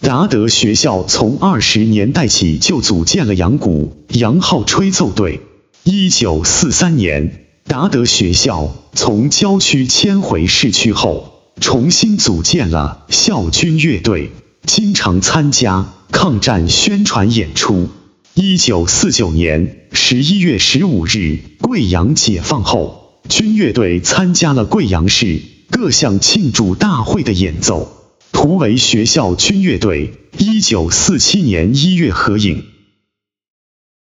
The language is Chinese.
达德学校从20年代起就组建了扬鼓、扬号吹奏队。1943年，达德学校从郊区迁回市区后，重新组建了校军乐队，经常参加抗战宣传演出。1949年11月15日，贵阳解放后，军乐队参加了贵阳市各项庆祝大会的演奏，图为学校军乐队1947年1月合影。